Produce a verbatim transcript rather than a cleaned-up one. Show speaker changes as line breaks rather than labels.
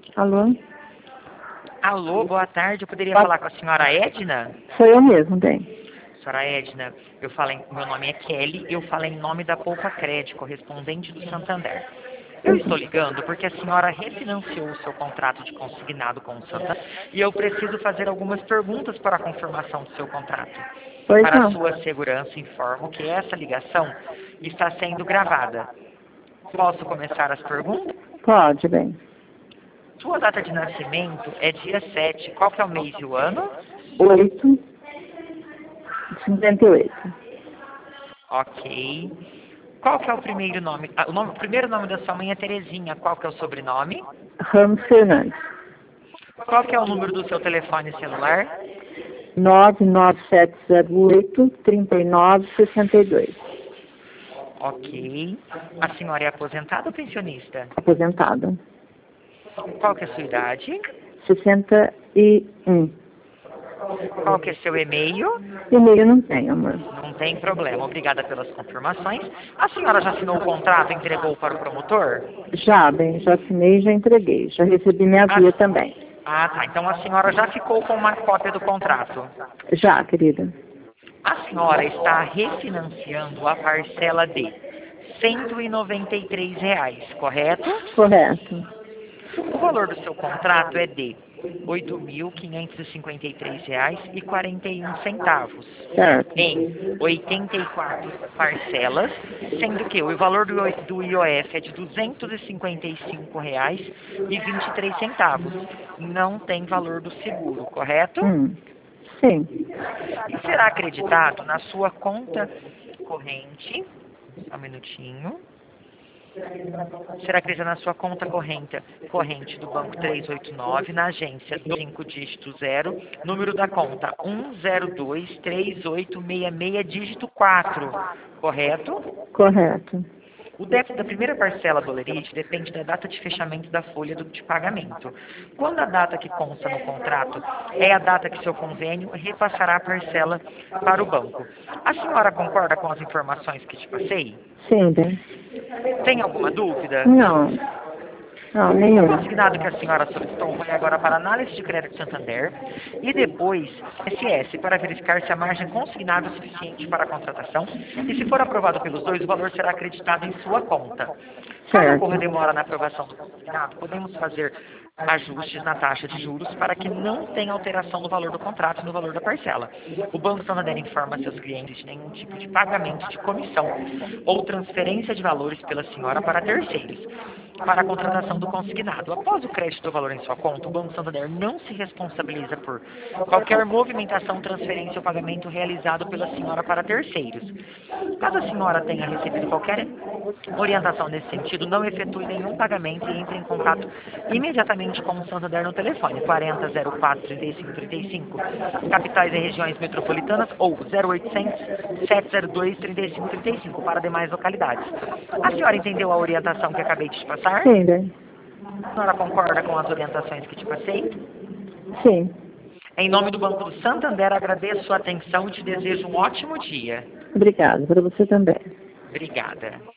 Alô?
Alô, boa tarde. Eu poderia
Boa-
falar com a senhora Edna?
Sou eu mesmo, bem.
Senhora Edna, eu falo em, meu nome é Kelly, eu falo em nome da Poupa Crédito, correspondente do Santander. Eu estou ligando porque a senhora refinanciou o seu contrato de consignado com o Santander e eu preciso fazer algumas perguntas para a confirmação do seu contrato.
Pois
Para a
não.
sua segurança, informo que essa ligação está sendo gravada. Posso começar as perguntas?
Pode, bem.
Sua data de nascimento é dia sete. Qual que é o mês e o ano?
Oito. Cinquenta e oito.
Ok. Qual que é o primeiro nome? Ah, o, nome? O primeiro nome da sua mãe é Terezinha. Qual que é o sobrenome?
Ramos Fernandes.
Qual que é o número do seu telefone celular?
Nove nove sete zero oito, trinta e nove, sessenta e dois.
Ok. A senhora é aposentada ou pensionista?
Aposentada.
Qual que é a sua idade?
Sessenta e um.
Qual que é seu e-mail?
E-mail não tem, amor.
Não tem problema. Obrigada pelas confirmações. A senhora já assinou o contrato e entregou para o promotor?
Já, bem, já assinei e já entreguei. Já recebi minha
Ah,
via também.
ah, tá. Então a senhora já ficou com uma cópia do contrato.
Já, querida.
A senhora está refinanciando a parcela de cento e noventa e três reais, correto?
Correto.
O valor do seu contrato é de oito mil quinhentos e cinquenta e três reais e quarenta e um centavos,
Certo.
em oitenta e quatro parcelas, sendo que o valor do, do I O F é de duzentos e cinquenta e cinco reais e vinte e três centavos. Não tem valor do seguro, correto?
Hum. Sim.
E será acreditado na sua conta corrente, só um minutinho, será acreditado na sua conta corrente, corrente do Banco trezentos e oitenta e nove, na agência cinco dígito zero, número da conta um zero dois três oito seis seis dígito quatro, correto?
Correto.
O débito da primeira parcela do Olerite depende da data de fechamento da folha do- de pagamento. Quando a data que consta no contrato é a data que seu convênio repassará a parcela para o banco. A senhora concorda com as informações que te passei?
Sim, bem.
Tem alguma dúvida?
Não. Não,
O
nenhum.
consignado que a senhora solicitou vai agora para a análise de crédito Santander e depois S S para verificar se a margem consignada é suficiente para a contratação e se for aprovado pelos dois, o valor será acreditado em sua conta. Caso
Certo.
ocorra demora na aprovação do consignado, podemos fazer ajustes na taxa de juros para que não tenha alteração no valor do contrato e no valor da parcela. O Banco Santander informa seus clientes de nenhum tipo de pagamento de comissão ou transferência de valores pela senhora para terceiros para a contratação do consignado. Após o crédito do valor em sua conta, o Banco Santander não se responsabiliza por qualquer movimentação, transferência ou pagamento realizado pela senhora para terceiros. Caso a senhora tenha recebido qualquer orientação nesse sentido, não efetue nenhum pagamento e entre em contato imediatamente com o Santander no telefone quarenta, zero quatro, trinta e cinco, trinta e cinco, capitais e regiões metropolitanas, ou zero oitocentos, sete zero dois, trinta e cinco, trinta e cinco para demais localidades. A senhora entendeu a orientação que acabei de te passar?
Sim, bem.
A senhora concorda com as orientações que te passei?
Sim.
Em nome do Banco do Santander, agradeço sua atenção e te desejo um ótimo dia.
Obrigada. Para você também.
Obrigada.